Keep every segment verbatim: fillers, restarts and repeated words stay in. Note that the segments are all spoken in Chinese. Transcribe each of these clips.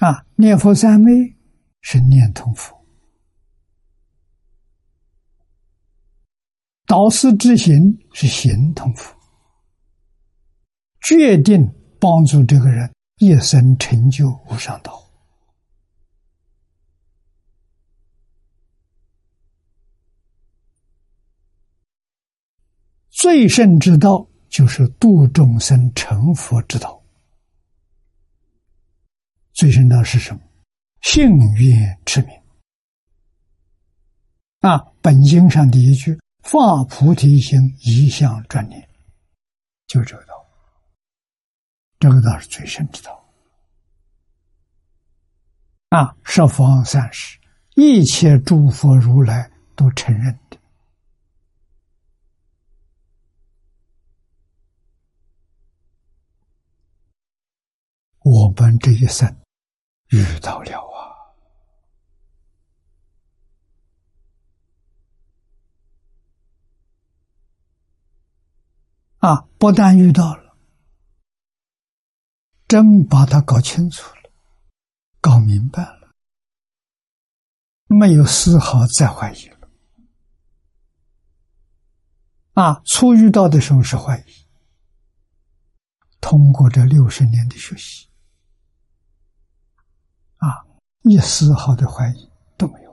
啊，念佛三昧是念通佛，导师之行是行通佛，决定帮助这个人一生成就无上道。最胜之道就是度众生成佛之道。最胜道是什么？信愿持名。啊，本经上第一句发菩提心，一向专念，就这个道。这个道是最胜之道。啊，十方三世一切诸佛如来都承认的。我们这一生遇到了啊！啊，不但遇到了，真把它搞清楚了，搞明白了，没有丝毫再怀疑了。啊，初遇到的时候是怀疑，通过这六十年的学习，啊，一丝毫的怀疑都没有。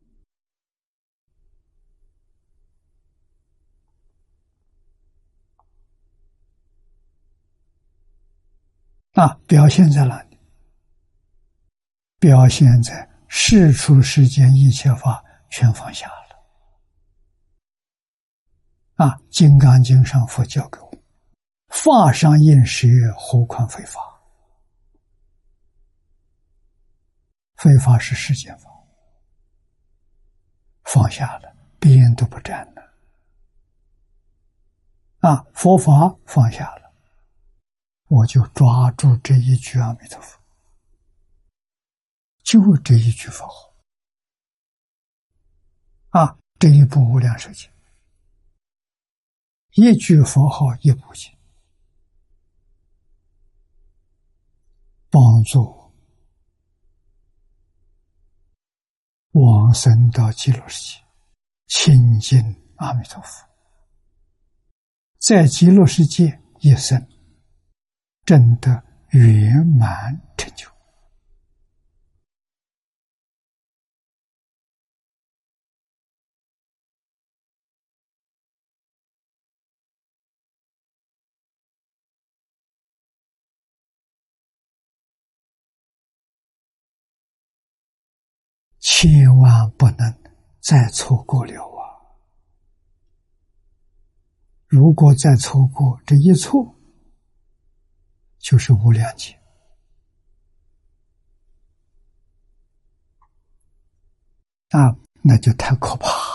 啊，表现在哪里？表现在世出世间一切法全放下了。啊，《金刚经》上佛教给我们：法上应时，何况非法？非法是世间法，放下了，边都不沾了。啊，佛法放下了，我就抓住这一句阿弥陀佛，就这一句佛号。啊，这一部无量寿经，一句佛号一部经，帮助往生到极乐世界，亲近阿弥陀佛，在极乐世界一生真的圆满成就。千万不能再错过了啊！如果再错过，这一错就是无量劫。啊，那就太可怕了。